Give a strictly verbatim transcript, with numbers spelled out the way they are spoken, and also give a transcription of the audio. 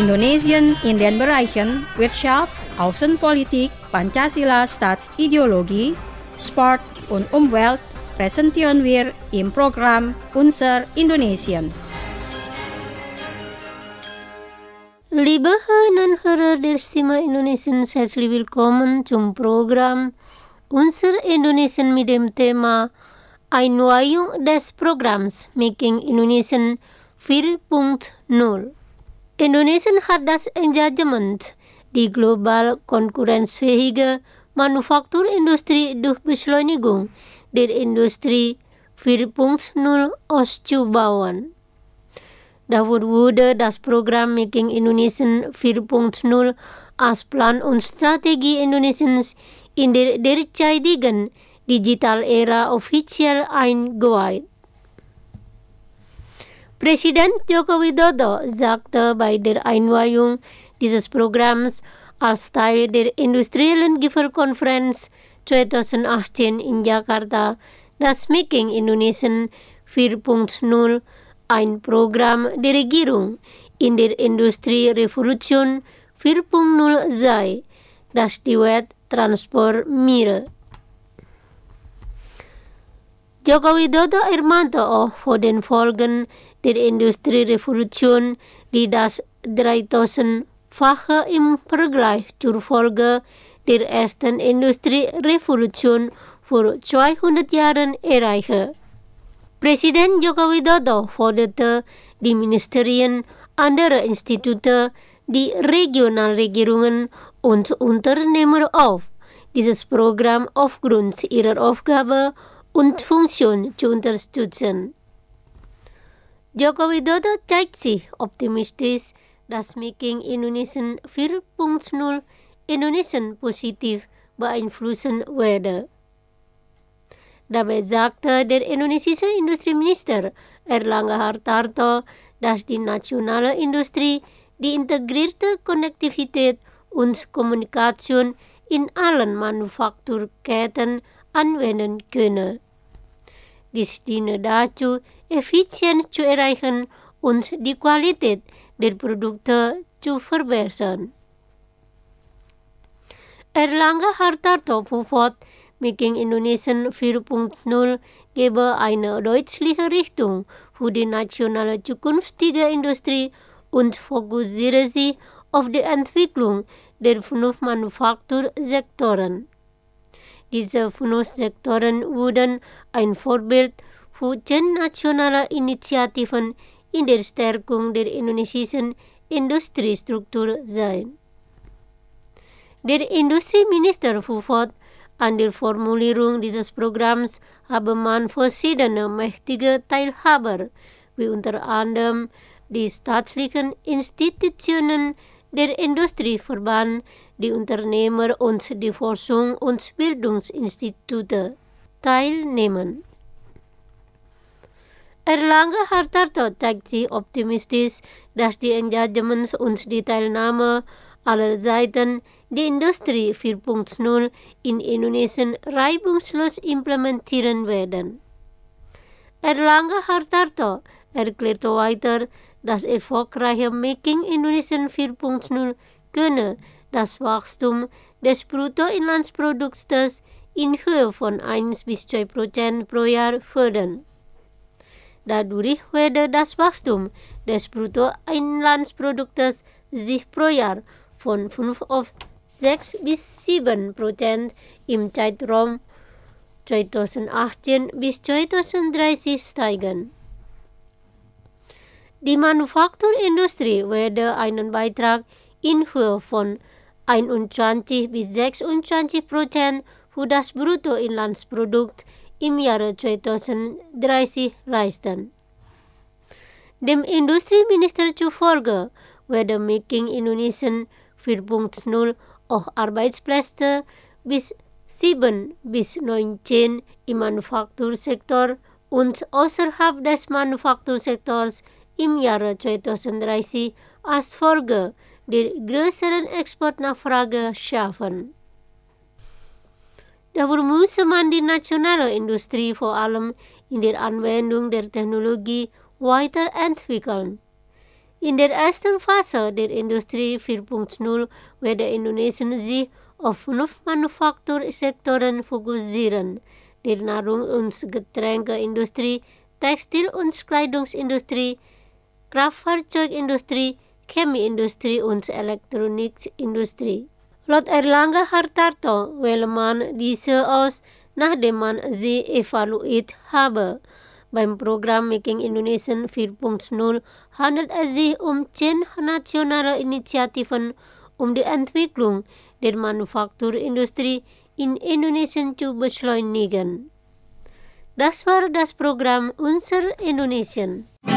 Indonesien in den Bereichen Wirtschaft, Außenpolitik, Pancasila Staatsideologie, Sport und Umwelt präsentieren wir im Programm Unser Indonesien. Liebe Hörerinnen und Hörer der Stimme Indonesiens, herzlich willkommen zum Programm Unser Indonesien mit dem Thema Einweihung des Programms Making Indonesian vier Punkt null. Indonesien hat das Engagement, die global konkurrenzfähige Manufakturindustrie durch Beschleunigung der Industrie vier Punkt null auszubauen. Dafür wurde das Programm Making Indonesian vier Punkt null als Plan und Strategie Indonesiens in der derzeitigen Digital-Ära offiziell eingeweiht. Präsident Joko Widodo sagte bei der Einweihung dieses Programms als Teil der Industriellen Gipfelkonferenz zwanzig achtzehn in Jakarta, dass Making Indonesian vier Punkt null ein Programm der Regierung in der Industrierevolution vier Punkt null sei, das die Welt transformiere. Joko Widodo ermahnte auch vor den Folgen der Industrierevolution, die das dreitausendfache im Vergleich zur Folge der ersten Industrierevolution vor zweihundert Jahren erreiche. Präsident Joko Widodo forderte die Ministerien, andere Institute, die Regionalregierungen und Unternehmer auf, dieses Programm aufgrund ihrer Aufgabe und Funktion zu unterstützen. Joko Widodo zeigt sich optimistisch, dass Making Indonesian vier Punkt null Indonesien positiv beeinflussen werde. Dabei sagte der indonesische Industrieminister Airlangga Hartarto, dass die nationale Industrie die integrierte Konnektivität und Kommunikation in allen Manufakturketten anwenden könne. Dies diene dazu, Effizienz zu erreichen und die Qualität der Produkte zu verbessern. Airlangga Hartarto verfolgt, Making Indonesian vier Punkt null gebe eine deutliche Richtung für die nationale zukünftige Industrie und fokussiere sich auf die Entwicklung der fünf Manufaktursektoren. Diese fünf Sektoren würden ein Vorbild für zehn nationale Initiativen in der Stärkung der indonesischen Industriestruktur sein. Der Industrieminister verfolgt, an der Formulierung dieses Programms habe man verschiedene mächtige Teilhaber, wie unter anderem die staatlichen Institutionen, der Industrieverband, die Unternehmer und die Forschung- und Bildungsinstitute teilnehmen. Airlangga Hartarto zeigt sich optimistisch, dass die Engagements und die Teilnahme aller Seiten die Industrie vier Punkt null in Indonesien reibungslos implementieren werden. Airlangga Hartarto erklärte weiter, das erfolgreiche Making Indonesian vier Punkt null könne das Wachstum des Bruttoinlandsproduktes in Höhe von eins bis zwei Prozent pro Jahr fördern. Dadurch werde das Wachstum des Bruttoinlandsproduktes sich pro Jahr von fünf auf sechs bis sieben Prozent im Zeitraum zweitausendachtzehn bis zweitausenddreißig steigen. Die Manufakturindustrie werde einen Beitrag in Höhe von einundzwanzig bis sechsundzwanzig Prozent für das Bruttoinlandsprodukt im Jahre zweitausenddreißig leisten. Dem Industrieminister zufolge werde Making Indonesian vier Punkt null auch Arbeitsplätze bis sieben bis neunzehn im Manufaktursektor und außerhalb des Manufaktursektors im Jahre zweitausenddreißig als Folge der größeren Exportnachfrage schaffen. Dafür müsse man die nationale Industrie vor allem in der Anwendung der Technologie weiterentwickeln. In der ersten Phase der Industrie vier Punkt null werde Indonesien sich auf fünf Manufaktursektoren fokussieren: der Nahrung- und Getränkeindustrie, Textil- und Kleidungsindustrie, Kraftfahrzeugindustrie, Chemieindustrie und Elektronikindustrie. Laut Erlangga Hartarto wähle man diese aus, nachdem man sie evaluiert habe. Beim Programm Making Indonesian vier Punkt null handelt es sich um zehn nationale Initiativen, um die Entwicklung der Manufakturindustrie in Indonesien zu beschleunigen. Das war das Programm Unser Indonesien.